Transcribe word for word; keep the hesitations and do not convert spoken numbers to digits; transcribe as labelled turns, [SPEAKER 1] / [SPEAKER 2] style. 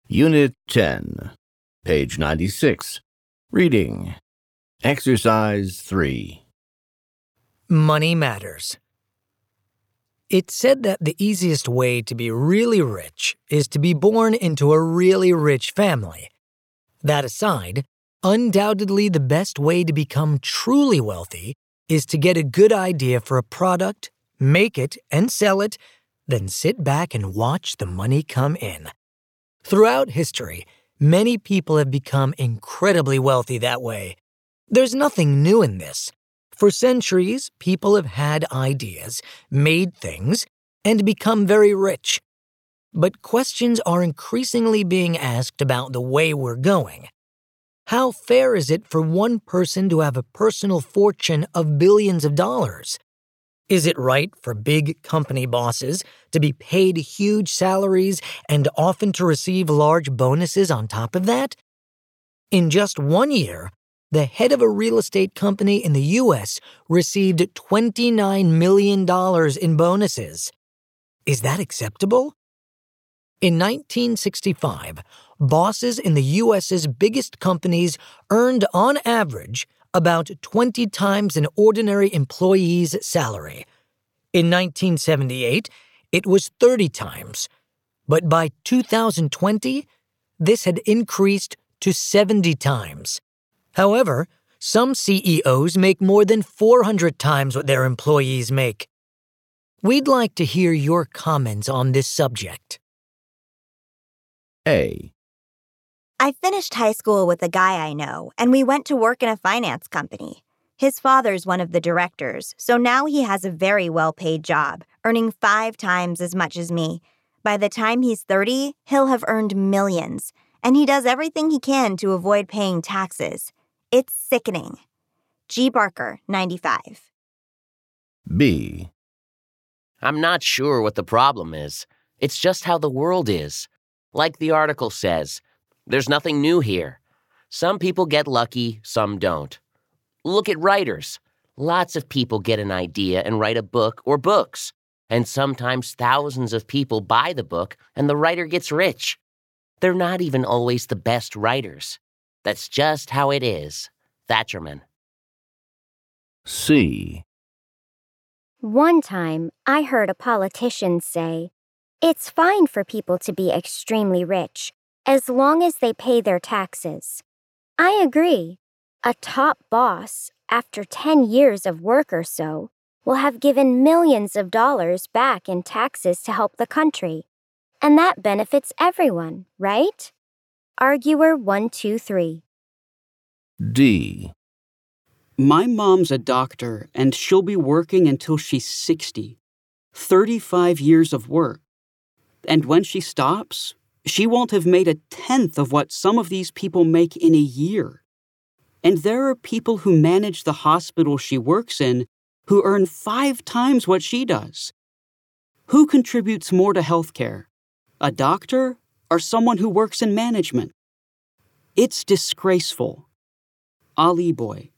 [SPEAKER 1] Unit ten, page ninety-six. Reading. Exercise three.
[SPEAKER 2] Money matters. It's said that the easiest way to be really rich is to be born into a really rich family. That aside, undoubtedly the best way to become truly wealthy is to get a good idea for a product, make it and sell it, then sit back and watch the money come in. Throughout history, many people have become incredibly wealthy that way. There's nothing new in this. For centuries, people have had ideas, made things, and become very rich. But questions are increasingly being asked about the way we're going. How fair is it for one person to have a personal fortune of billions of dollars? Is it right for big company bosses to be paid huge salaries and often to receive large bonuses on top of that? In just one year, the head of a real estate company in the U S received twenty-nine million dollars in bonuses. Is that acceptable? In nineteen sixty-five, bosses in the U S's biggest companies earned on average about twenty times an ordinary employee's salary. In nineteen seventy-eight, it was thirty times. But by two thousand twenty, this had increased to seventy times. However, some C E Os make more than four hundred times what their employees make. We'd like to hear your comments on this subject.
[SPEAKER 1] A.
[SPEAKER 3] I finished high school with a guy I know, and we went to work in a finance company. His father's one of the directors, so now he has a very well-paid job, earning five times as much as me. By the time he's thirty, he'll have earned millions, and he does everything he can to avoid paying taxes. It's sickening. G. Barker, ninety-five.
[SPEAKER 1] B.
[SPEAKER 4] I'm not sure what the problem is. It's just how the world is. Like the article says, there's nothing new here. Some people get lucky, some don't. Look at writers. Lots of people get an idea and write a book or books. And sometimes thousands of people buy the book and the writer gets rich. They're not even always the best writers. That's just how it is. Thatcherman.
[SPEAKER 1] C.
[SPEAKER 5] One time, I heard a politician say, "It's fine for people to be extremely rich, as long as they pay their taxes." I agree. A top boss, after ten years of work or so, will have given millions of dollars back in taxes to help the country. And that benefits everyone, right? Arguer one two three.
[SPEAKER 1] D.
[SPEAKER 6] My mom's a doctor, and she'll be working until she's sixty. thirty-five years of work. And when she stops, she won't have made a tenth of what some of these people make in a year. And there are people who manage the hospital she works in who earn five times what she does. Who contributes more to healthcare? A doctor or someone who works in management? It's disgraceful. Ali Boy.